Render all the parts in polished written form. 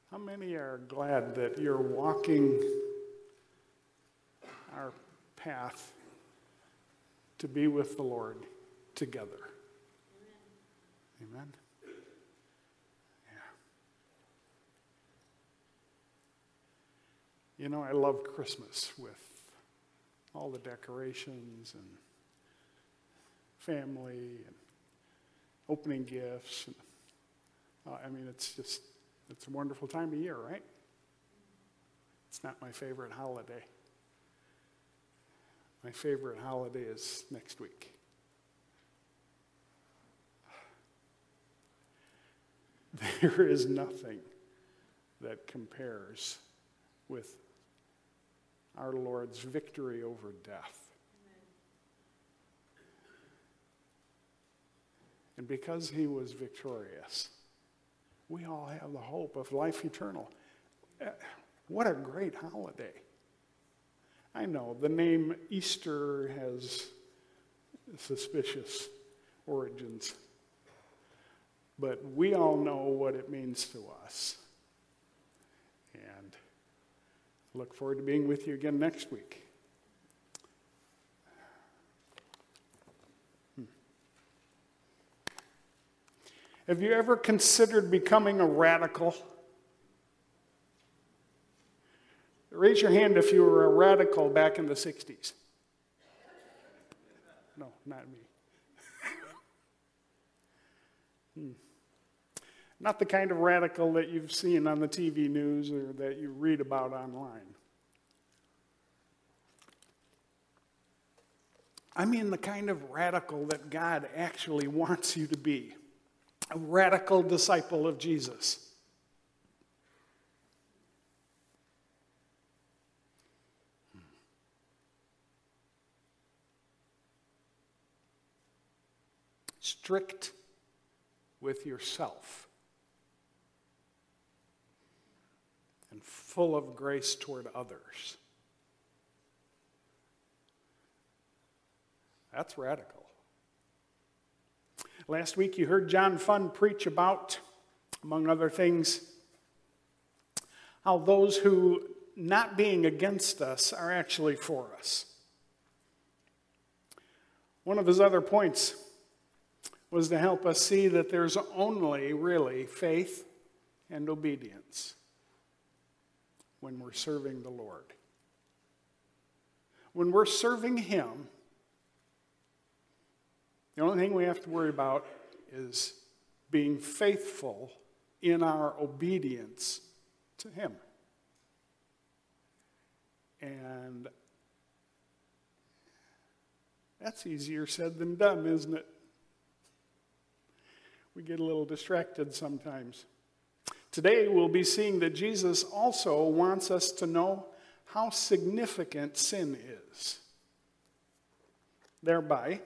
How many are glad that you're walking our path to be with the Lord together? Amen. Amen? Yeah. You know, I love Christmas with all the decorations and family and opening gifts. And, it's a wonderful time of year, right? It's not my favorite holiday. My favorite holiday is next week. There is nothing that compares with our Lord's victory over death. And because he was victorious, we all have the hope of life eternal. What a great holiday. I know the name Easter has suspicious origins, but we all know what it means to us. And I look forward to being with you again next week. Have you ever considered becoming a radical? Raise your hand if you were a radical back in the 60s. No, not me. Not the kind of radical that you've seen on the TV news or that you read about online. I mean the kind of radical that God actually wants you to be. A radical disciple of Jesus. Strict with yourself and full of grace toward others. That's radical. Last week you heard John Funn preach about, among other things, how those who, not being against us, are actually for us. One of his other points was to help us see that there's only really faith and obedience when we're serving the Lord. When we're serving him, the only thing we have to worry about is being faithful in our obedience to him. And that's easier said than done, isn't it? We get a little distracted sometimes. Today we'll be seeing that Jesus also wants us to know how significant sin is. Thereby,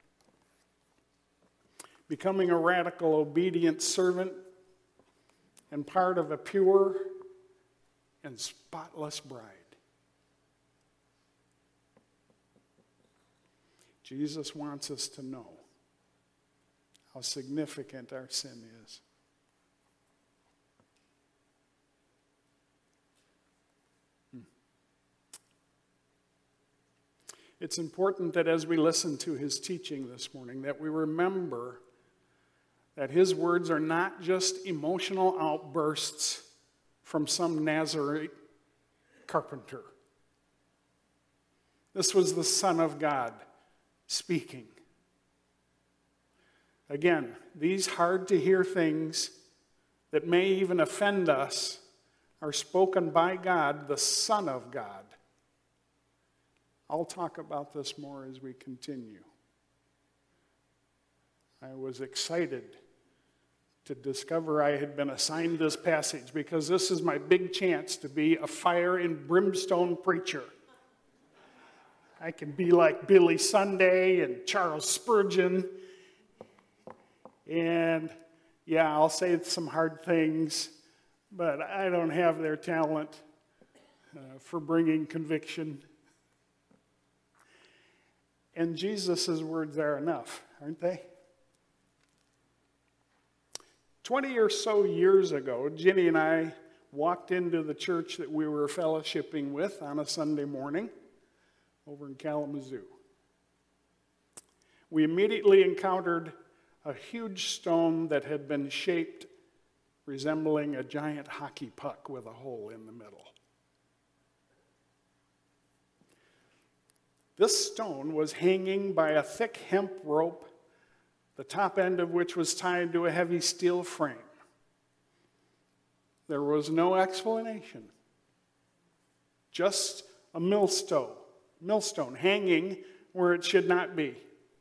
becoming a radical, obedient servant and part of a pure and spotless bride. Jesus wants us to know how significant our sin is. It's important that as we listen to his teaching this morning, that we remember that his words are not just emotional outbursts from some Nazarite carpenter. This was the Son of God speaking. Again, these hard-to-hear things that may even offend us are spoken by God, the Son of God. I'll talk about this more as we continue. I was excited to discover I had been assigned this passage because this is my big chance to be a fire and brimstone preacher. I can be like Billy Sunday and Charles Spurgeon. And yeah, I'll say some hard things, but I don't have their talent for bringing conviction. And Jesus' words are enough, aren't they? 20 or so years ago, Ginny and I walked into the church that we were fellowshipping with on a Sunday morning over in Kalamazoo. We immediately encountered a huge stone that had been shaped resembling a giant hockey puck with a hole in the middle. This stone was hanging by a thick hemp rope, the top end of which was tied to a heavy steel frame. There was no explanation, just a millstone hanging where it should not be.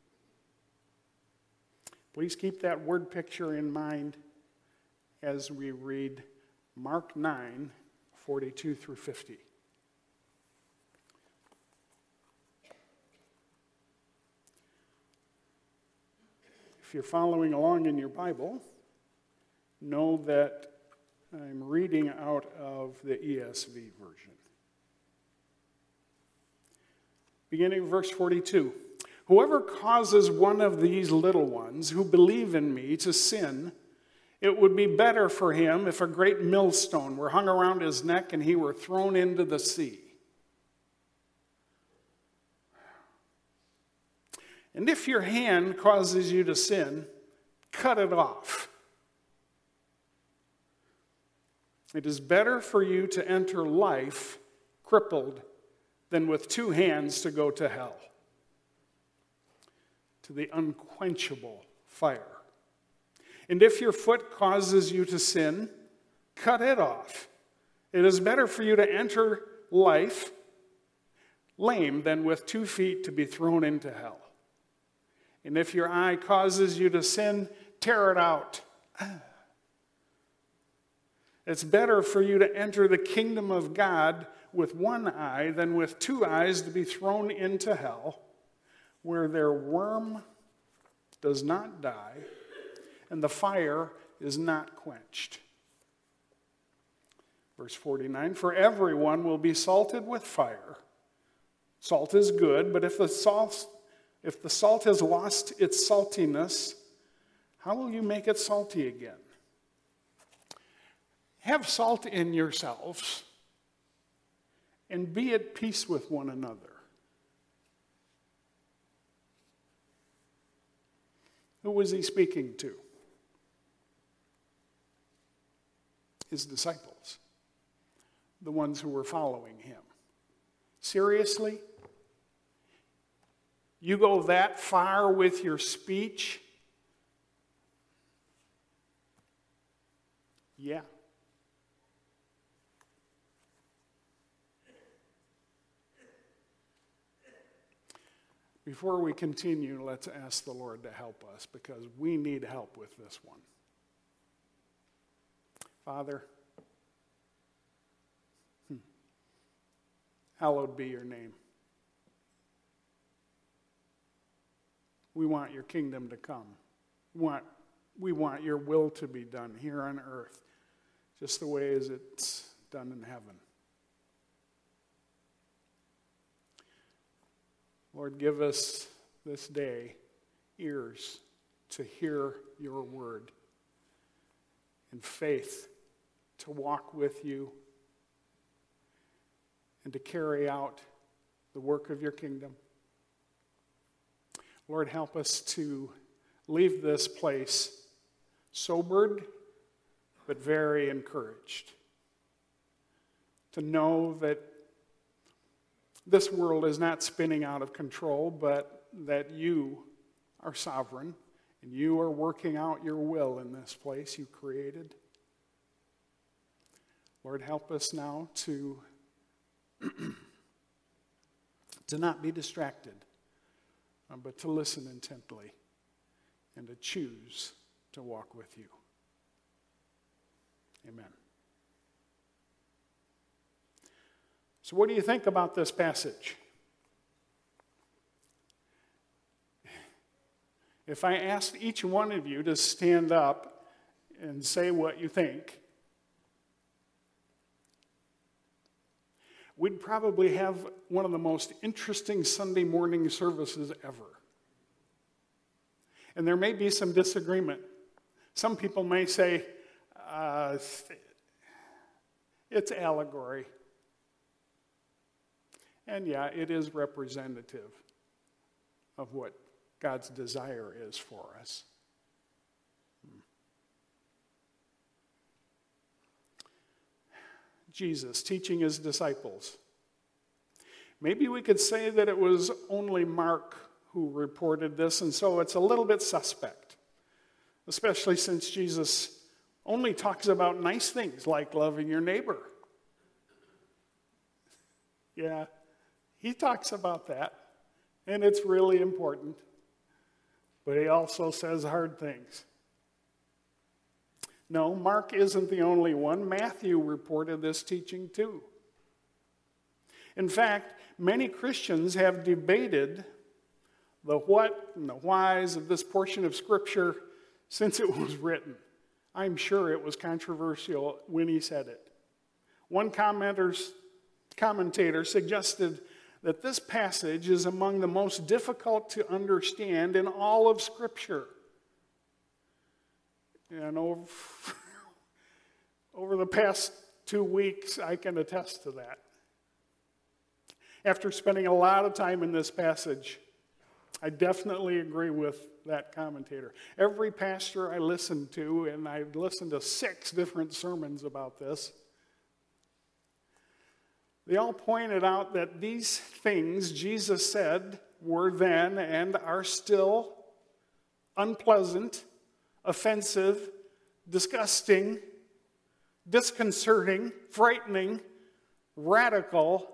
Please keep that word picture in mind as we read Mark 9, 42 through 50. If you're following along in your Bible, know that I'm reading out of the ESV version. Beginning verse 42. Whoever causes one of these little ones who believe in me to sin, it would be better for him if a great millstone were hung around his neck and he were thrown into the sea. And if your hand causes you to sin, cut it off. It is better for you to enter life crippled than with 2 hands to go to hell, to the unquenchable fire. And if your foot causes you to sin, cut it off. It is better for you to enter life lame than with 2 feet to be thrown into hell. And if your eye causes you to sin, tear it out. It's better for you to enter the kingdom of God with 1 eye than with 2 eyes to be thrown into hell, where their worm does not die and the fire is not quenched. Verse 49, for everyone will be salted with fire. Salt is good, but if the salt has lost its saltiness, how will you make it salty again? Have salt in yourselves and be at peace with one another. Who was he speaking to? His disciples, the ones who were following him. Seriously? You go that far with your speech? Yeah. Before we continue, let's ask the Lord to help us because we need help with this one. Father, hallowed be your name. We want your kingdom to come. We want your will to be done here on earth, just the way as it's done in heaven. Lord, give us this day ears to hear your word and faith to walk with you and to carry out the work of your kingdom. Lord, help us to leave this place sobered but very encouraged. To know that this world is not spinning out of control, but that you are sovereign and you are working out your will in this place you created. Lord, help us now to not be distracted, but to listen intently and to choose to walk with you. Amen. So what do you think about this passage? If I asked each one of you to stand up and say what you think, we'd probably have one of the most interesting Sunday morning services ever. And there may be some disagreement. Some people may say, It's allegory. And yeah, it is representative of what God's desire is for us. Jesus teaching his disciples. Maybe we could say that it was only Mark who reported this, and so it's a little bit suspect, especially since Jesus only talks about nice things like loving your neighbor. Yeah, he talks about that, and it's really important, but he also says hard things. No, Mark isn't the only one. Matthew reported this teaching too. In fact, many Christians have debated the what and the whys of this portion of Scripture since it was written. I'm sure it was controversial when he said it. One commentator suggested that this passage is among the most difficult to understand in all of Scripture. And over the past 2 weeks, I can attest to that. After spending a lot of time in this passage, I definitely agree with that commentator. Every pastor I listened to, and I listened to 6 different sermons about this, they all pointed out that these things Jesus said were then and are still unpleasant, offensive, disgusting, disconcerting, frightening, radical,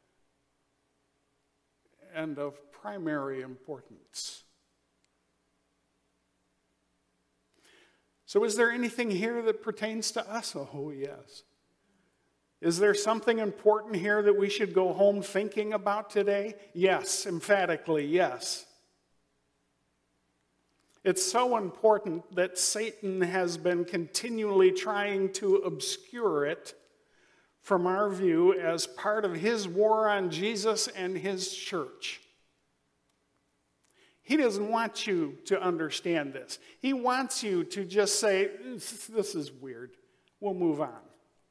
and of primary importance. So is there anything here that pertains to us? Oh, yes. Is there something important here that we should go home thinking about today? Yes, emphatically, yes. It's so important that Satan has been continually trying to obscure it from our view as part of his war on Jesus and his church. He doesn't want you to understand this. He wants you to just say, this is weird. We'll move on.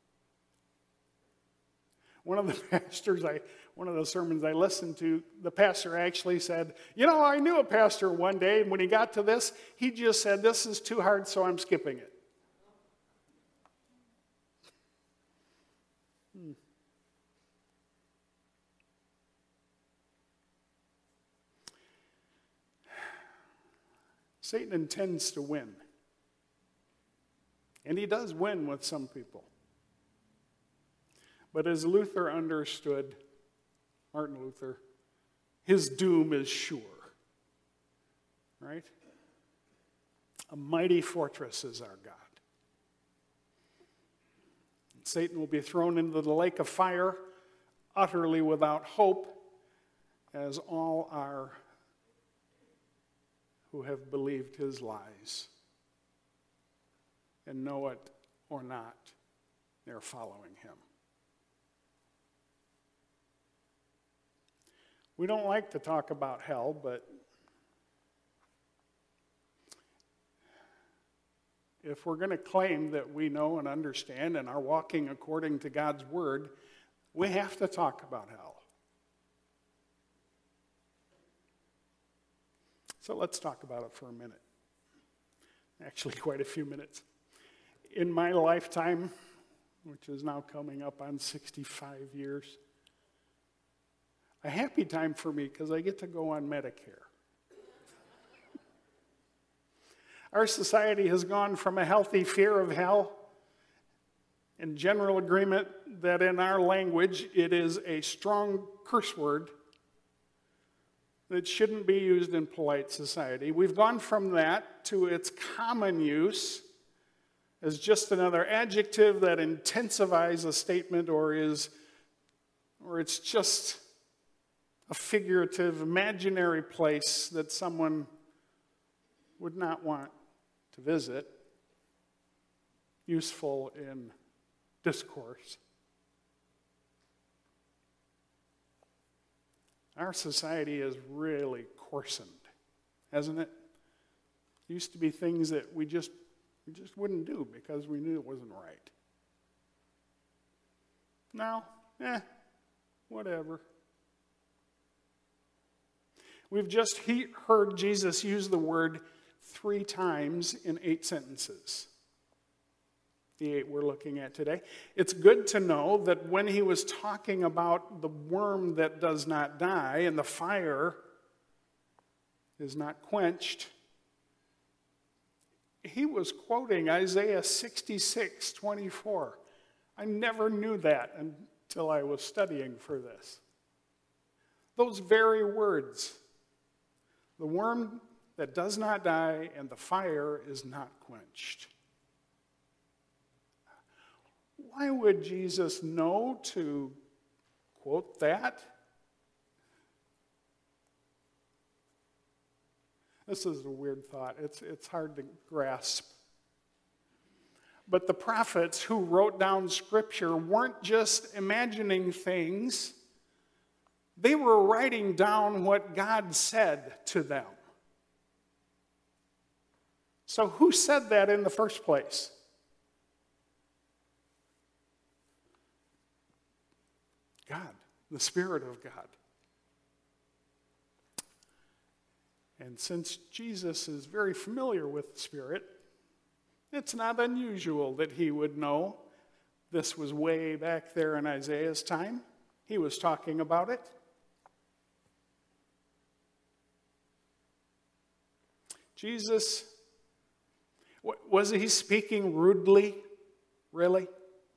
One of the sermons I listened to, the pastor actually said, I knew a pastor one day, and when he got to this, he just said, this is too hard, so I'm skipping it. Satan intends to win. And he does win with some people. But as Luther understood, Martin Luther, his doom is sure. Right? A mighty fortress is our God. Satan will be thrown into the lake of fire, utterly without hope, as all are who have believed his lies and know it or not, they're following him. We don't like to talk about hell, but if we're going to claim that we know and understand and are walking according to God's word, we have to talk about hell. So let's talk about it for a minute. Actually, quite a few minutes. In my lifetime, which is now coming up on 65 years, a happy time for me because I get to go on Medicare. Our society has gone from a healthy fear of hell and general agreement that in our language it is a strong curse word that shouldn't be used in polite society. We've gone from that to its common use as just another adjective that intensifies a statement or it's just a figurative, imaginary place that someone would not want to visit, useful in discourse. Our society is really coarsened, hasn't it? It used to be things that we just wouldn't do because we knew it wasn't right. No, whatever. We've just heard Jesus use the word 3 times in 8 sentences. The 8 we're looking at today. It's good to know that when he was talking about the worm that does not die and the fire is not quenched, he was quoting Isaiah 66:24. I never knew that until I was studying for this. Those very words, the worm that does not die and the fire is not quenched. Why would Jesus know to quote that? This is a weird thought. It's hard to grasp. But the prophets who wrote down Scripture weren't just imagining things. They were writing down what God said to them. So who said that in the first place? God, the Spirit of God. And since Jesus is very familiar with the Spirit, it's not unusual that he would know. This was way back there in Isaiah's time. He was talking about it. Jesus, was he speaking rudely? Really?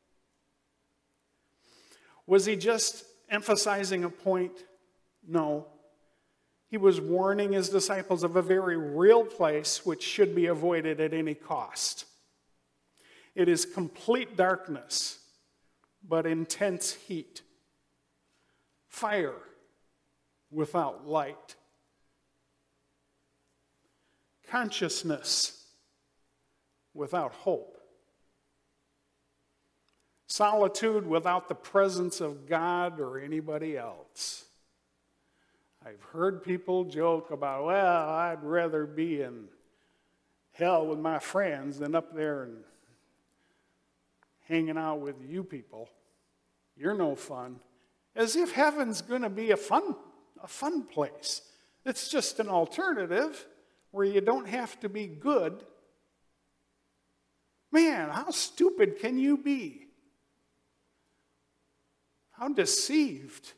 Was he just emphasizing a point? No. He was warning his disciples of a very real place which should be avoided at any cost. It is complete darkness, but intense heat. Fire without light. Consciousness without hope. Solitude without the presence of God or anybody else. I've heard people joke about, well, I'd rather be in hell with my friends than up there and hanging out with you people. You're no fun. As if heaven's going to be a fun place. It's just an alternative where you don't have to be good. Man, how stupid can you be? How deceived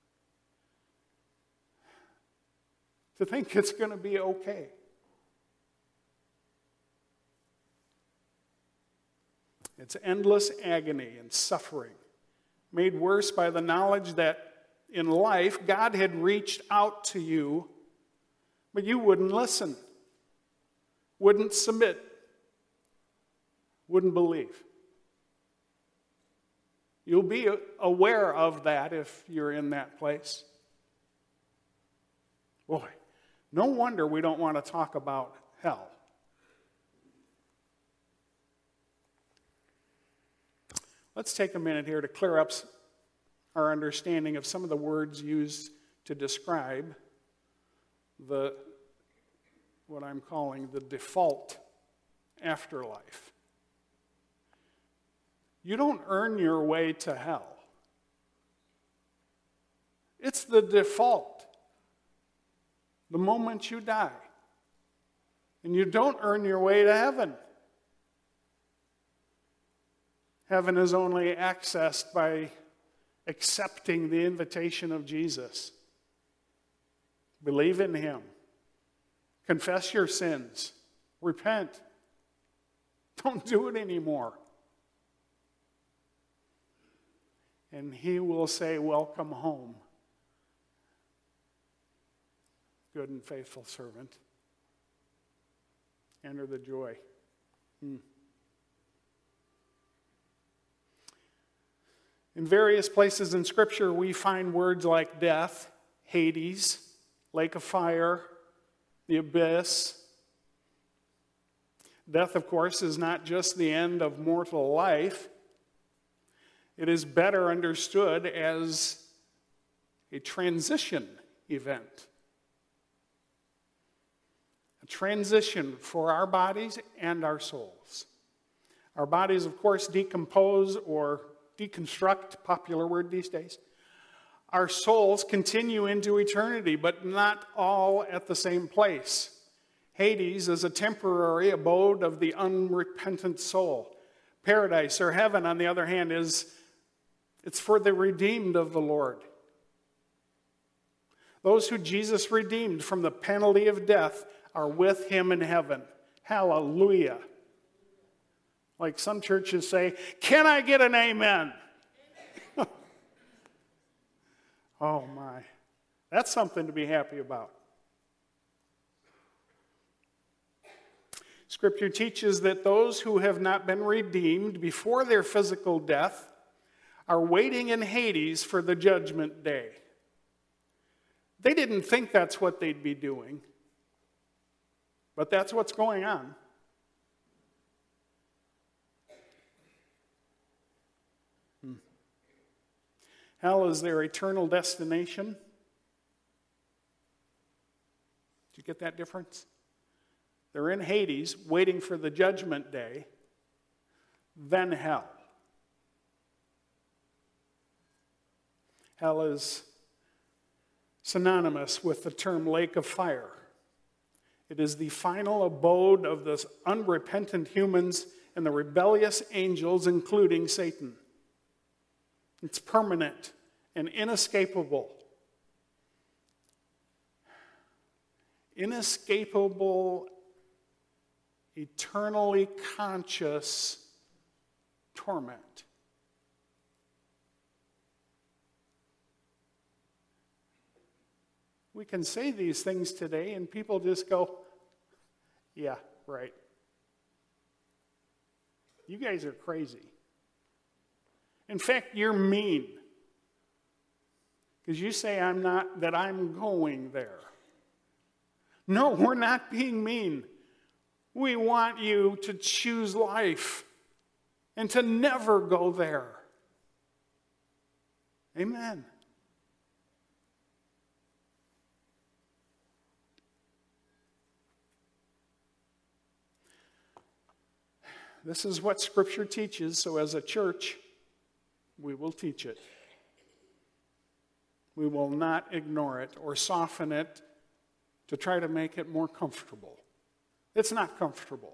to think it's going to be okay. It's endless agony and suffering, made worse by the knowledge that in life God had reached out to you, but you wouldn't listen, wouldn't submit, wouldn't believe. You'll be aware of that if you're in that place. Boy, no wonder we don't want to talk about hell. Let's take a minute here to clear up our understanding of some of the words used to describe what I'm calling the default afterlife. You don't earn your way to hell. It's the default. The moment you die. And you don't earn your way to heaven. Heaven is only accessed by accepting the invitation of Jesus. Believe in him. Confess your sins. Repent. Don't do it anymore. And he will say, welcome home, good and faithful servant. Enter the joy. In various places in Scripture, we find words like death, Hades, lake of fire, the abyss. Death, of course, is not just the end of mortal life. It is better understood as a transition event. A transition for our bodies and our souls. Our bodies, of course, decompose or deconstruct, popular word these days. Our souls continue into eternity, but not all at the same place. Hades is a temporary abode of the unrepentant soul. Paradise, or heaven, on the other hand, it's for the redeemed of the Lord. Those who Jesus redeemed from the penalty of death are with him in heaven. Hallelujah. Like some churches say, can I get an amen? Oh my, that's something to be happy about. Scripture teaches that those who have not been redeemed before their physical death are waiting in Hades for the judgment day. They didn't think that's what they'd be doing, but that's what's going on. Hell is their eternal destination. Did you get that difference? They're in Hades, waiting for the judgment day, then hell. Hell is synonymous with the term lake of fire. It is the final abode of the unrepentant humans and the rebellious angels, including Satan. It's permanent and inescapable. Inescapable, eternally conscious torment. We can say these things today and people just go, yeah, right. You guys are crazy. In fact, you're mean. Because you say I'm going there. No, we're not being mean. We want you to choose life and to never go there. Amen. This is what Scripture teaches, so as a church, we will teach it. We will not ignore it or soften it to try to make it more comfortable. It's not comfortable.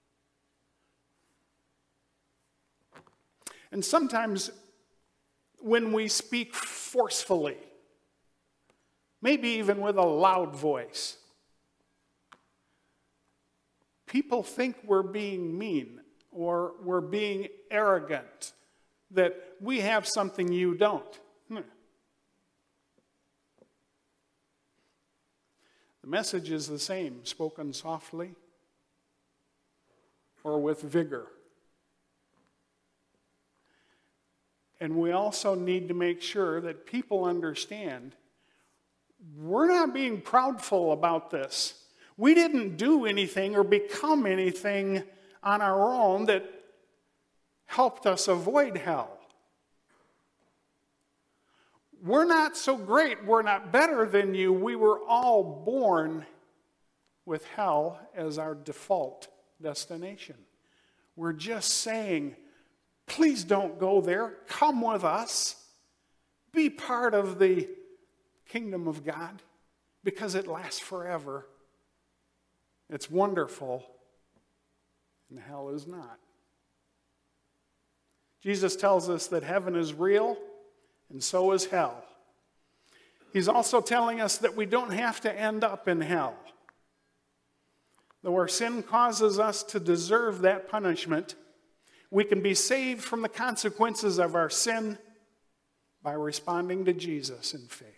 And sometimes when we speak forcefully, maybe even with a loud voice, people think we're being mean or we're being arrogant, that we have something you don't. The message is the same, spoken softly or with vigor. And we also need to make sure that people understand we're not being proudful about this. We didn't do anything or become anything on our own that helped us avoid hell. We're not so great. We're not better than you. We were all born with hell as our default destination. We're just saying, please don't go there. Come with us. Be part of the kingdom of God because it lasts forever. It's wonderful, and hell is not. Jesus tells us that heaven is real, and so is hell. He's also telling us that we don't have to end up in hell. Though our sin causes us to deserve that punishment, we can be saved from the consequences of our sin by responding to Jesus in faith.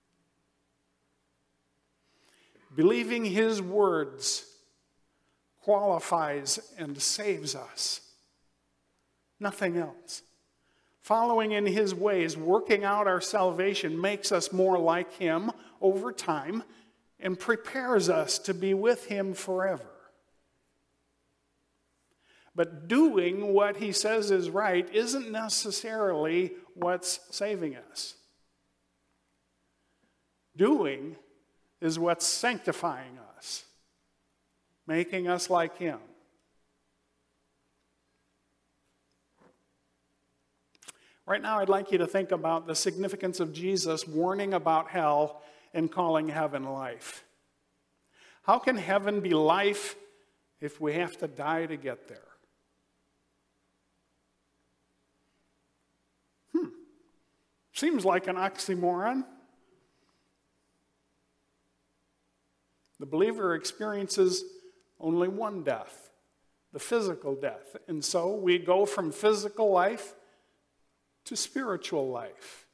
Believing his words qualifies and saves us. Nothing else. Following in his ways, working out our salvation, makes us more like him over time and prepares us to be with him forever. But doing what he says is right isn't necessarily what's saving us. Doing is what's sanctifying us, making us like him. Right now, I'd like you to think about the significance of Jesus warning about hell and calling heaven life. How can heaven be life if we have to die to get there? Seems like an oxymoron. The believer experiences only one death, the physical death. And so we go from physical life to spiritual life.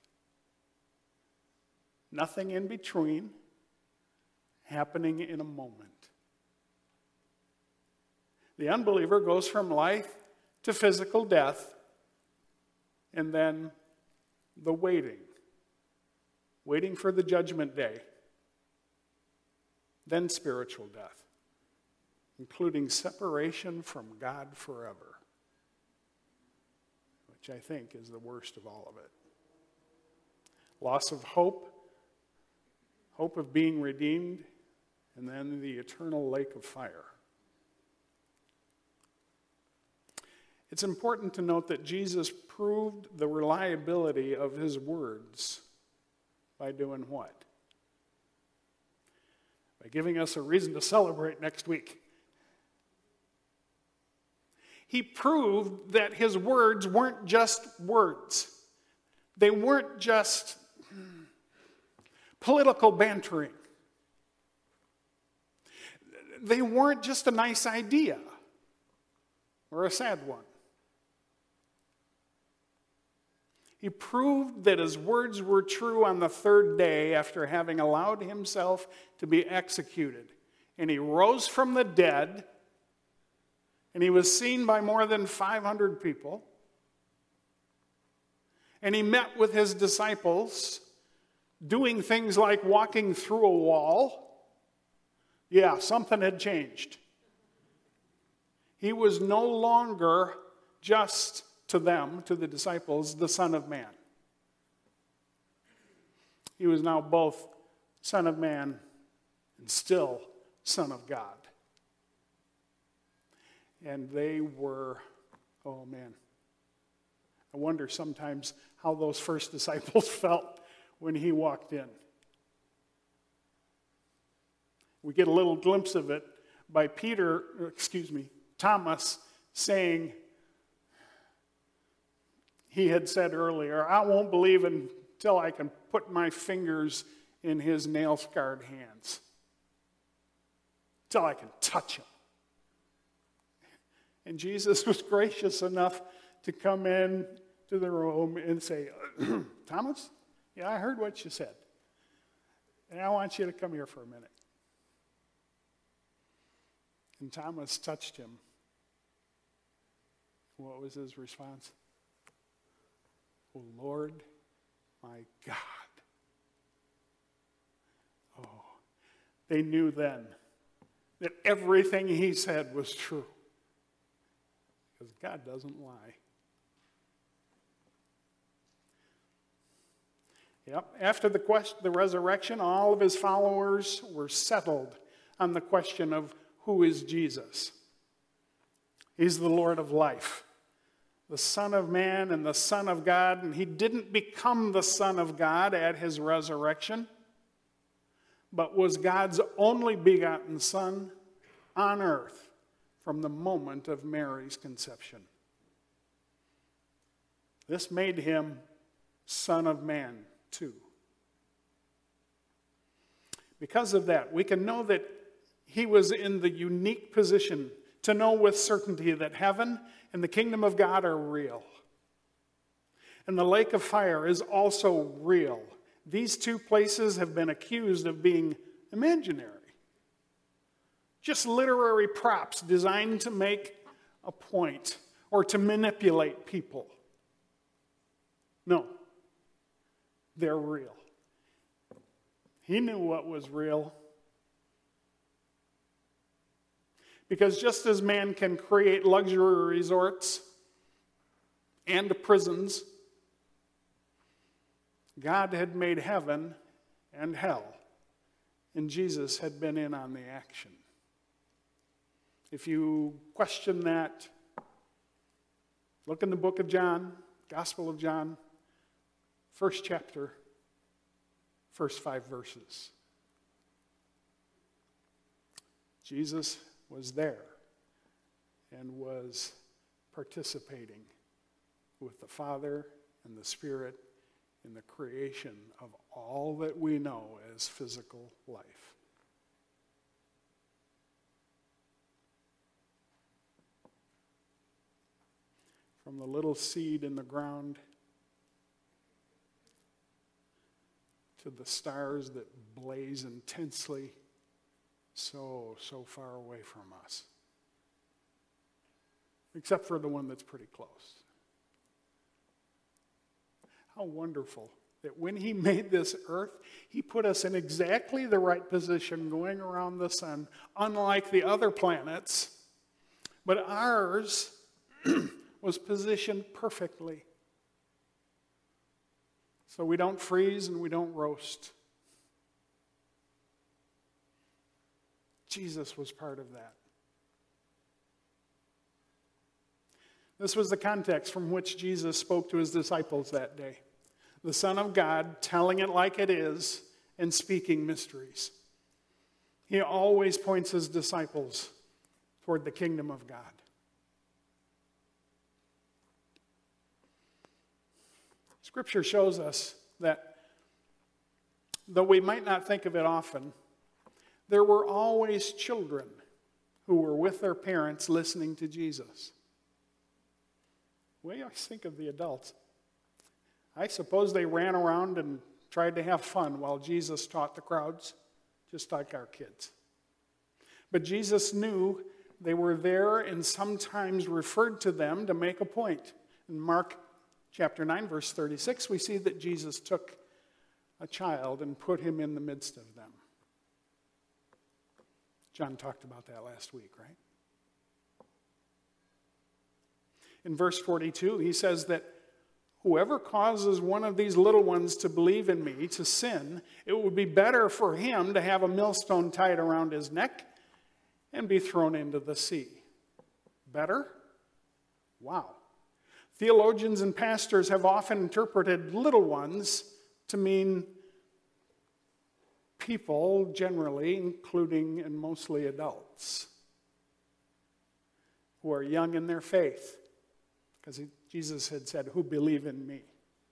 Nothing in between, happening in a moment. The unbeliever goes from life to physical death, and then the waiting for the judgment day, then spiritual death, including separation from God forever, which I think is the worst of all of it. Loss of hope of being redeemed, and then the eternal lake of fire. It's important to note that Jesus proved the reliability of his words by doing what? By giving us a reason to celebrate next week. He proved that his words weren't just words. They weren't just political bantering. They weren't just a nice idea or a sad one. He proved that his words were true on the third day after having allowed himself to be executed. And he rose from the dead, and he was seen by more than 500 people. And he met with his disciples, doing things like walking through a wall. Yeah, something had changed. He was no longer just to them, to the disciples, the Son of Man. He was now both Son of Man and still Son of God. And they were, oh man, I wonder sometimes how those first disciples felt when he walked in. We get a little glimpse of it by Thomas saying, he had said earlier, I won't believe until I can put my fingers in his nail-scarred hands, till I can touch him. And Jesus was gracious enough to come in to the room and say, Thomas, yeah, I heard what you said, and I want you to come here for a minute. And Thomas touched him. What was his response? Oh, Lord, my God. Oh, they knew then that everything he said was true. Because God doesn't lie. Yep, after the resurrection, all of his followers were settled on the question of who is Jesus. He's the Lord of life, the Son of Man and the Son of God, and he didn't become the Son of God at his resurrection, but was God's only begotten Son on earth from the moment of Mary's conception. This made him Son of Man too. Because of that, we can know that he was in the unique position to know with certainty that heaven and the kingdom of God are real. And the lake of fire is also real. These two places have been accused of being imaginary. Just literary props designed to make a point or to manipulate people. No, they're real. He knew what was real. Because just as man can create luxury resorts and prisons, God had made heaven and hell, and Jesus had been in on the action. If you question that, look in the book of John, Gospel of John, first chapter, first 5 verses. Jesus was there and was participating with the Father and the Spirit in the creation of all that we know as physical life. From the little seed in the ground to the stars that blaze intensely so far away from us. Except for the one that's pretty close. How wonderful that when he made this earth, he put us in exactly the right position going around the sun, unlike the other planets. But ours was positioned perfectly. So we don't freeze and we don't roast. Jesus was part of that. This was the context from which Jesus spoke to his disciples that day. The Son of God telling it like it is and speaking mysteries. He always points his disciples toward the kingdom of God. Scripture shows us that, though we might not think of it often, there were always children who were with their parents listening to Jesus. We always think of the adults. I suppose they ran around and tried to have fun while Jesus taught the crowds, just like our kids. But Jesus knew they were there and sometimes referred to them to make a point. In Mark chapter 9, verse 36, we see that Jesus took a child and put him in the midst of them. John talked about that last week, right? In verse 42, he says that whoever causes one of these little ones to believe in me, to sin, it would be better for him to have a millstone tied around his neck and be thrown into the sea. Better? Wow. Theologians and pastors have often interpreted little ones to mean people generally, including and mostly adults, who are young in their faith. Because Jesus had said, who believe in me.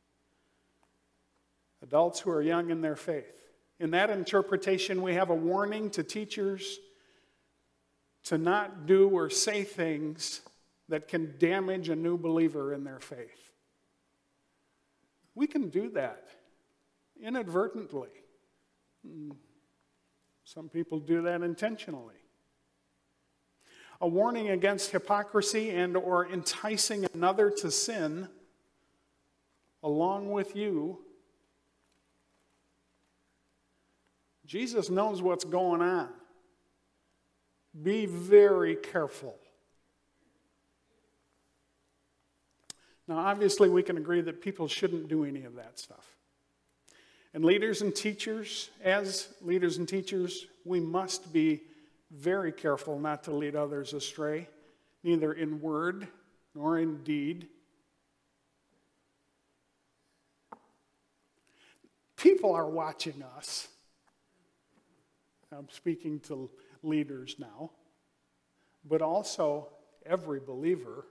Adults who are young in their faith. In that interpretation, we have a warning to teachers to not do or say things that can damage a new believer in their faith. We can do that inadvertently. Some people do that intentionally. A warning against hypocrisy and or enticing another to sin along with you. Jesus knows what's going on. Be very careful. Now, obviously, we can agree that people shouldn't do any of that stuff. And leaders and teachers, as leaders and teachers, we must be very careful not to lead others astray, neither in word nor in deed. People are watching us. I'm speaking to leaders now, but also every believer.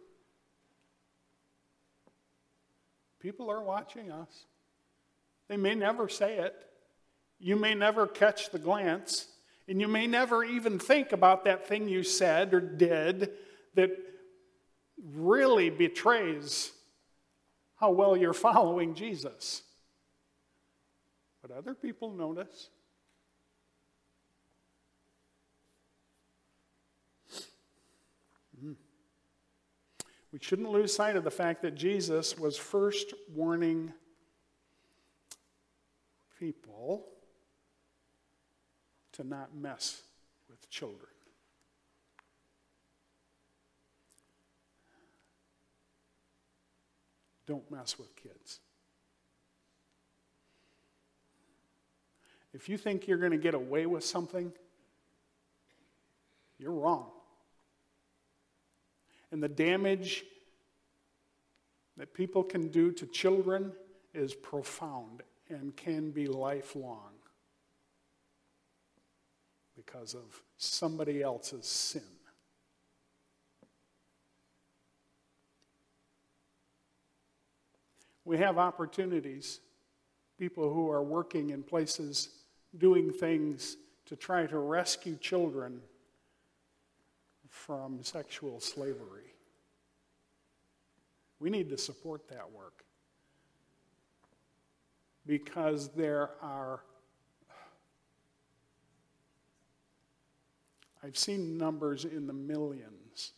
People are watching us. They may never say it. You may never catch the glance. And you may never even think about that thing you said or did that really betrays how well you're following Jesus. But other people notice. We shouldn't lose sight of the fact that Jesus was first warning people to not mess with children. Don't mess with kids. If you think you're going to get away with something, you're wrong. And the damage that people can do to children is profound and can be lifelong because of somebody else's sin. We have opportunities, people who are working in places doing things to try to rescue children from sexual slavery. We need to support that work because there are, I've seen numbers in the millions.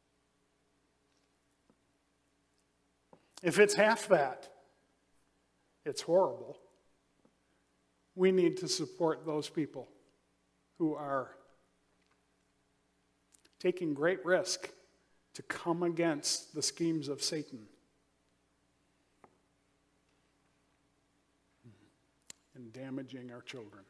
If it's half that, it's horrible. We need to support those people who are taking great risk to come against the schemes of Satan and damaging our children.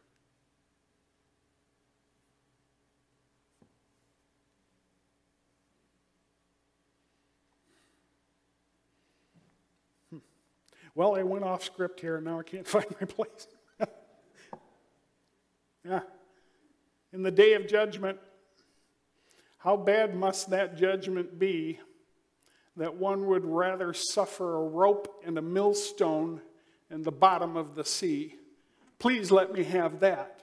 Well, I went off script here, and now I can't find my place. Yeah. In the day of judgment, how bad must that judgment be that one would rather suffer a rope and a millstone in the bottom of the sea? Please let me have that.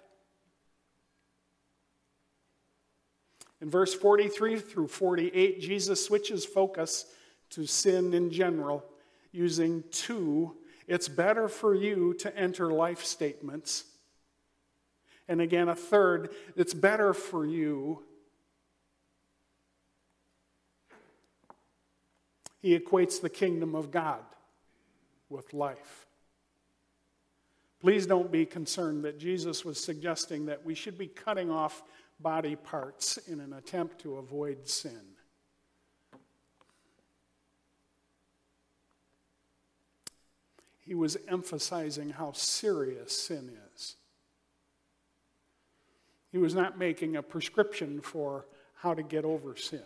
In verse 43 through 48, Jesus switches focus to sin in general, using two "it's better for you to enter" life statements. And again, a third, "it's better for you." He equates the kingdom of God with life. Please don't be concerned that Jesus was suggesting that we should be cutting off body parts in an attempt to avoid sin. He was emphasizing how serious sin is. He was not making a prescription for how to get over sin.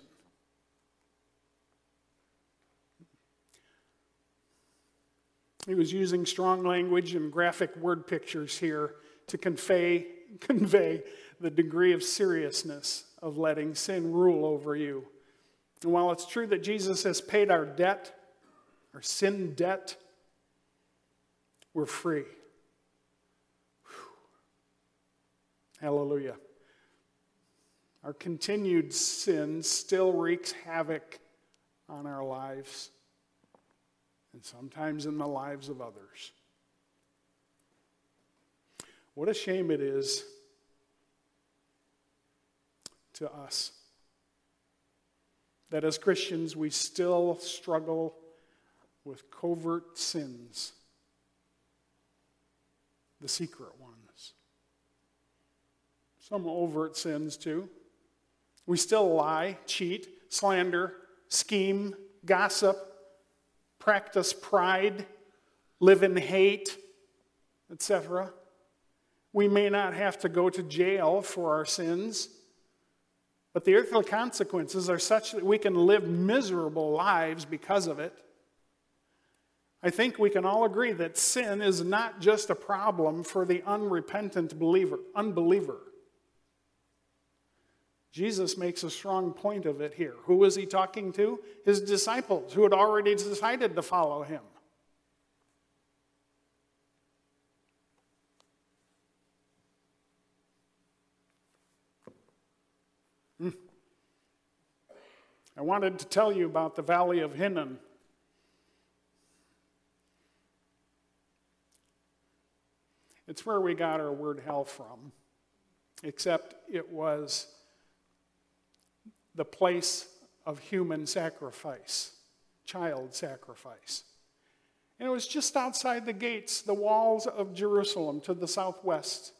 He was using strong language and graphic word pictures here to convey the degree of seriousness of letting sin rule over you. And while it's true that Jesus has paid our debt, our sin debt, we're free. Whew. Hallelujah. Our continued sin still wreaks havoc on our lives, and sometimes in the lives of others. What a shame it is to us that as Christians we still struggle with covert sins, the secret ones. Some overt sins too. We still lie, cheat, slander, scheme, gossip, practice pride, live in hate, etc. We may not have to go to jail for our sins, but the earthly consequences are such that we can live miserable lives because of it. I think we can all agree that sin is not just a problem for the unrepentant unbeliever. Jesus makes a strong point of it here. Who was he talking to? His disciples, who had already decided to follow him. I wanted to tell you about the Valley of Hinnom. It's where we got our word hell from, except it was the place of human sacrifice, child sacrifice. And it was just outside the gates, the walls of Jerusalem to the southwest.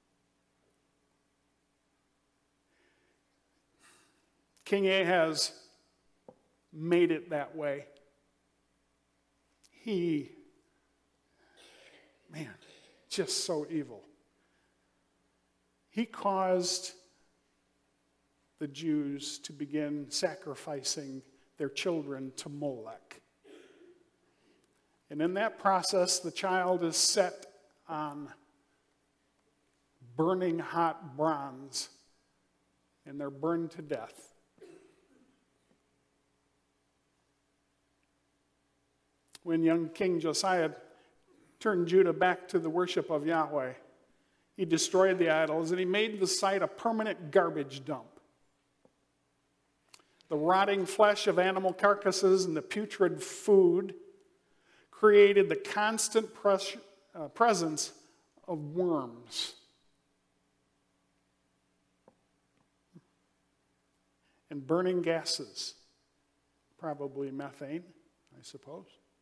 King Ahaz made it that way. Just so evil. He caused the Jews to begin sacrificing their children to Molech. And in that process, the child is set on burning hot bronze, and they're burned to death. When young King Josiah turned Judah back to the worship of Yahweh, he destroyed the idols, and he made the site a permanent garbage dump. The rotting flesh of animal carcasses and the putrid food created the constant presence of worms. And burning gases, probably methane, I suppose.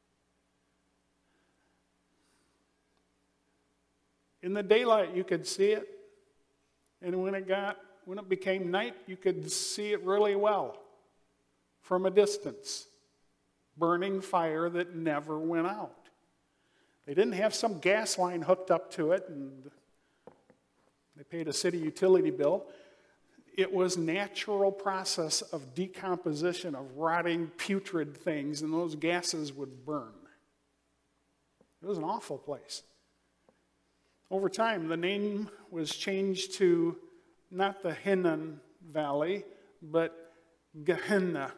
In the daylight, you could see it, and when it became night, you could see it really well from a distance. Burning fire that never went out. They didn't have some gas line hooked up to it, and they paid a city utility bill. It was natural process of decomposition of rotting, putrid things, and those gases would burn. It was an awful place. Over time, the name was changed to not the Hinnom Valley, but Gehenna.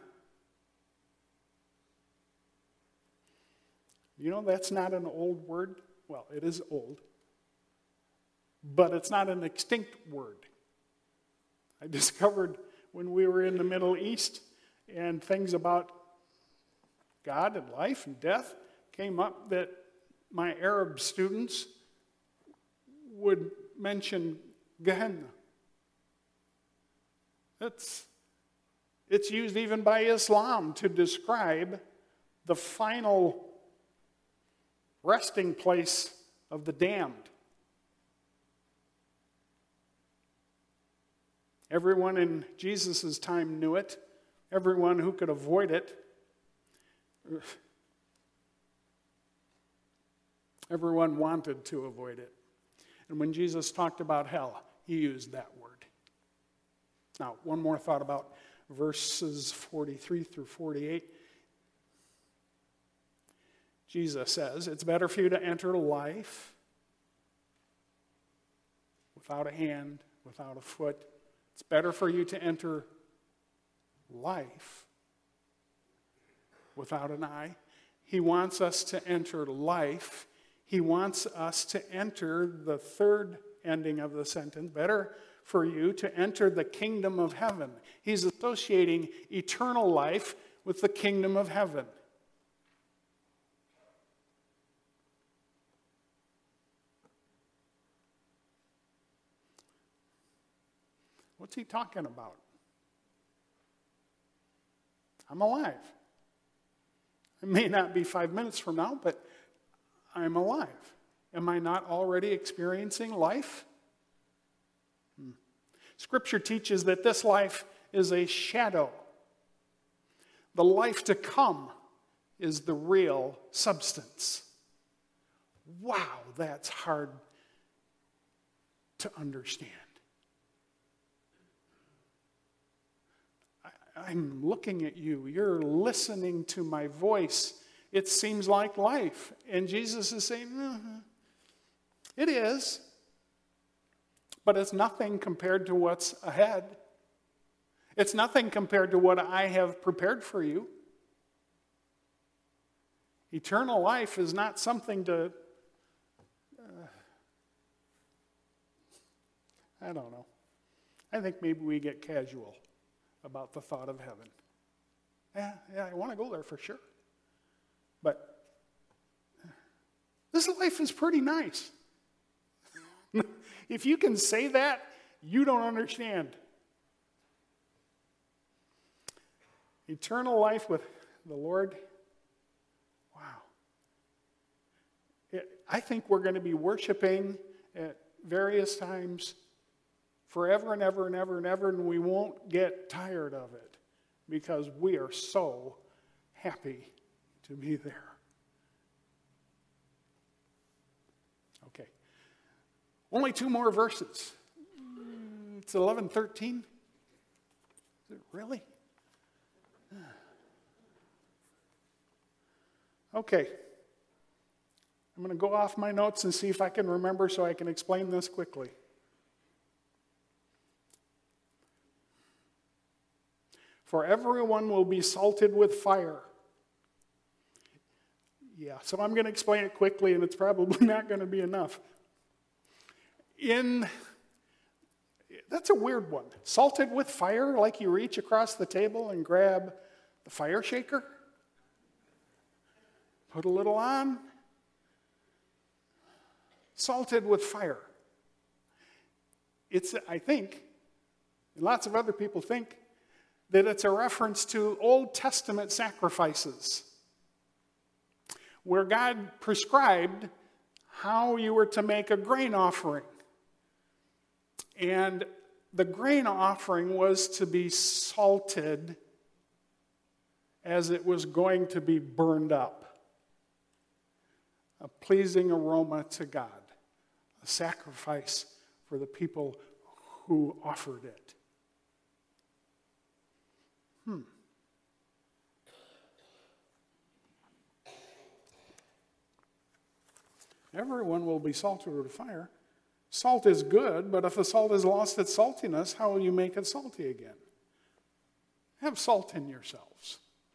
You know, that's not an old word. Well, it is old, but it's not an extinct word. I discovered when we were in the Middle East and things about God and life and death came up that my Arab students would mention Gehenna. It's used even by Islam to describe the final resting place of the damned. Everyone in Jesus' time knew it. Everyone who could avoid it. Everyone wanted to avoid it. And when Jesus talked about hell, he used that word. Now, one more thought about verses 43 through 48. Jesus says, it's better for you to enter life without a hand, without a foot. It's better for you to enter life without an eye. He wants us to enter life. He wants us to enter the third ending of the sentence, better for you to enter the kingdom of heaven. He's associating eternal life with the kingdom of heaven. What's he talking about? I'm alive. It may not be 5 minutes from now, but I'm alive. Am I not already experiencing life? Scripture teaches that this life is a shadow. The life to come is the real substance. Wow, that's hard to understand. I'm looking at you. You're listening to my voice. It seems like life. And Jesus is saying, it is. But it's nothing compared to what's ahead. It's nothing compared to what I have prepared for you. Eternal life is not something to, I don't know. I think maybe we get casual about the thought of heaven. Yeah, I want to go there for sure. But this life is pretty nice. If you can say that, you don't understand. Eternal life with the Lord, wow. I think we're going to be worshiping at various times forever and ever and ever and ever, and we won't get tired of it because we are so happy to be there. Okay. Only 2 more verses. It's 11:13. Is it really? Okay. I'm going to go off my notes and see if I can remember so I can explain this quickly. For everyone will be salted with fire. Yeah, so I'm going to explain it quickly, and it's probably not going to be enough. That's a weird one. Salted with fire, like you reach across the table and grab the fire shaker, put a little on. Salted with fire. I think, and lots of other people think, that it's a reference to Old Testament sacrifices, where God prescribed how you were to make a grain offering. And the grain offering was to be salted as it was going to be burned up. A pleasing aroma to God, a sacrifice for the people who offered it. Everyone will be salted with fire. Salt is good, but if the salt has lost its saltiness, how will you make it salty again? Have salt in yourselves.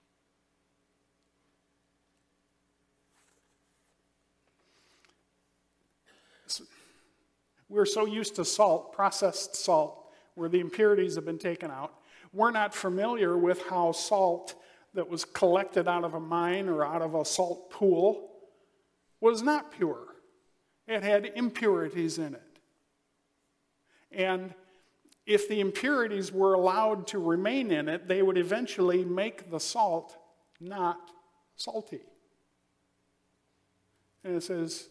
We're so used to salt, processed salt, where the impurities have been taken out. We're not familiar with how salt that was collected out of a mine or out of a salt pool was not pure. It had impurities in it. And if the impurities were allowed to remain in it, they would eventually make the salt not salty. And it says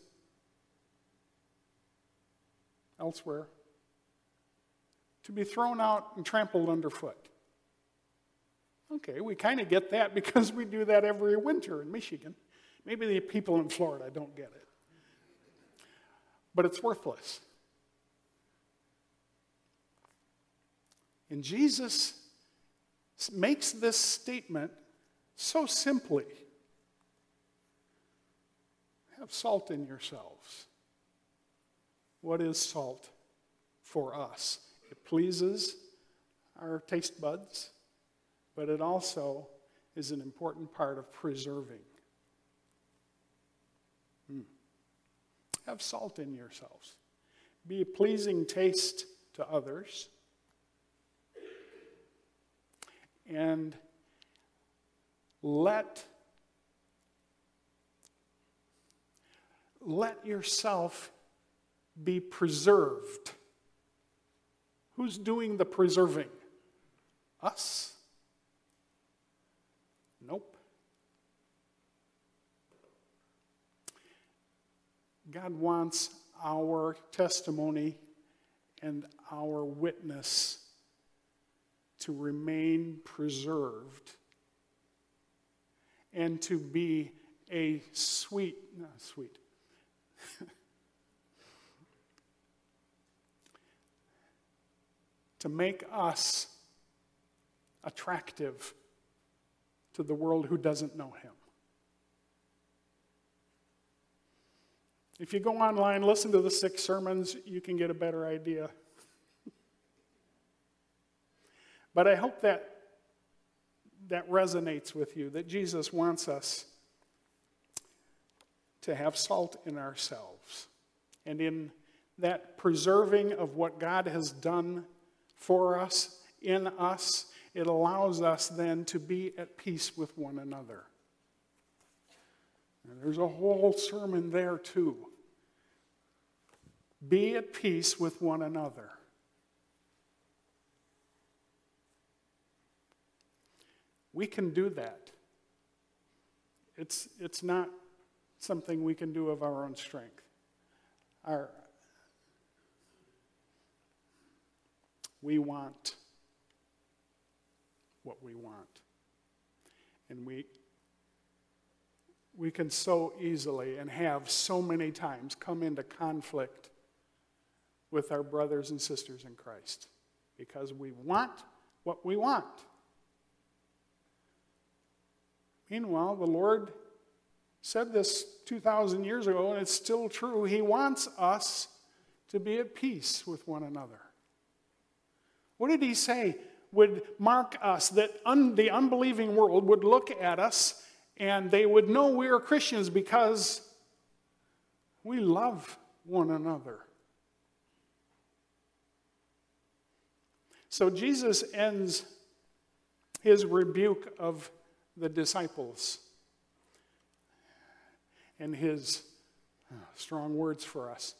elsewhere, to be thrown out and trampled underfoot. Okay, we kind of get that because we do that every winter in Michigan. Maybe the people in Florida don't get it. But it's worthless. And Jesus makes this statement so simply. Have salt in yourselves. What is salt for us? It pleases our taste buds, but it also is an important part of preserving. Have salt in yourselves. Be a pleasing taste to others. And let yourself be preserved. Who's doing the preserving? Us? Nope. God wants our testimony and our witness to remain preserved and to be a to make us attractive to the world who doesn't know him. If you go online, listen to the 6 sermons, you can get a better idea. But I hope that resonates with you, that Jesus wants us to have salt in ourselves. And in that preserving of what God has done for us, in us, it allows us then to be at peace with one another. And there's a whole sermon there too. Be at peace with one another. We can do that. It's not something we can do of our own strength. We want what we want. And we can so easily and have so many times come into conflict with our brothers and sisters in Christ because we want what we want. Meanwhile, the Lord said this 2,000 years ago, and it's still true. He wants us to be at peace with one another. What did he say would mark us, that the unbelieving world would look at us and they would know we are Christians because we love one another? So Jesus ends his rebuke of the disciples and his strong words for us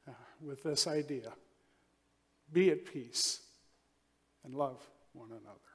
with this idea: be at peace and love one another.